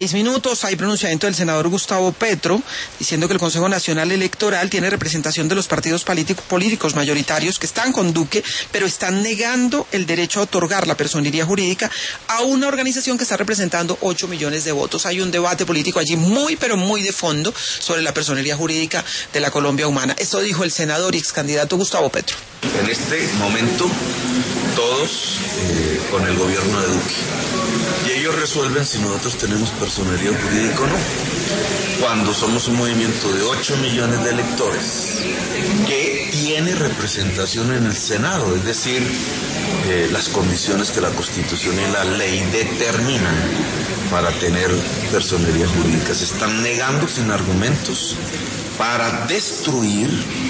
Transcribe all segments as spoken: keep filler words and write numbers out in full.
Seis minutos, hay pronunciamiento del senador Gustavo Petro diciendo que el Consejo Nacional Electoral tiene representación de los partidos políticos mayoritarios que están con Duque, pero están negando el derecho a otorgar la personería jurídica a una organización que está representando ocho millones de votos. Hay un debate político allí muy, pero muy de fondo sobre la personería jurídica de la Colombia humana. Esto dijo el senador y ex candidato Gustavo Petro. En este momento, todos eh, con el gobierno de Duque. Y ellos resuelven si nosotros tenemos personería jurídica o no. Cuando somos un movimiento de ocho millones de electores que tiene representación en el Senado, es decir, eh, las condiciones que la Constitución y la ley determinan para tener personería jurídica. Se están negando sin argumentos para destruir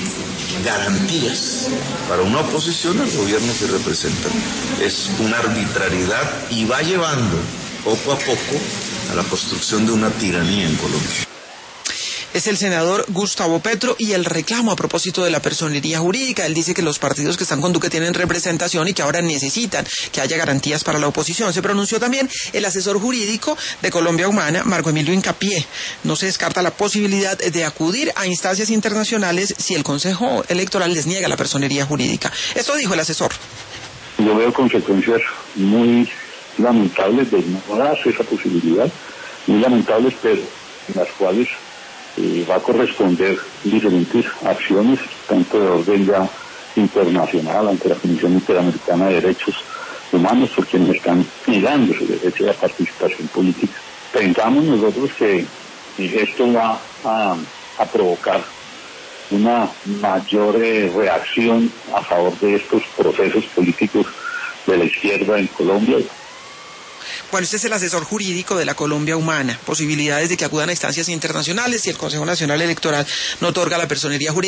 garantías para una oposición al gobierno que representan. Es una arbitrariedad y va llevando poco a poco a la construcción de una tiranía en Colombia. Es el senador Gustavo Petro y el reclamo a propósito de la personería jurídica. Él dice que los partidos que están con Duque tienen representación y que ahora necesitan que haya garantías para la oposición. Se pronunció también el asesor jurídico de Colombia Humana, Marco Emilio Hincapié. No se descarta la posibilidad de acudir a instancias internacionales si el Consejo Electoral les niega la personería jurídica. Esto dijo el asesor. Yo veo consecuencias muy lamentables de no darse esa posibilidad, muy lamentables, pero en las cuales Eh, va a corresponder diferentes acciones, tanto de orden ya internacional ante la Comisión Interamericana de Derechos Humanos, por quienes están negando su derecho a la participación política. Pensamos nosotros que esto va a, a provocar una mayor eh, reacción a favor de estos procesos políticos de la izquierda en Colombia. Bueno, este es el asesor jurídico de la Colombia Humana. Posibilidades de que acudan a instancias internacionales si el Consejo Nacional Electoral no otorga la personería jurídica.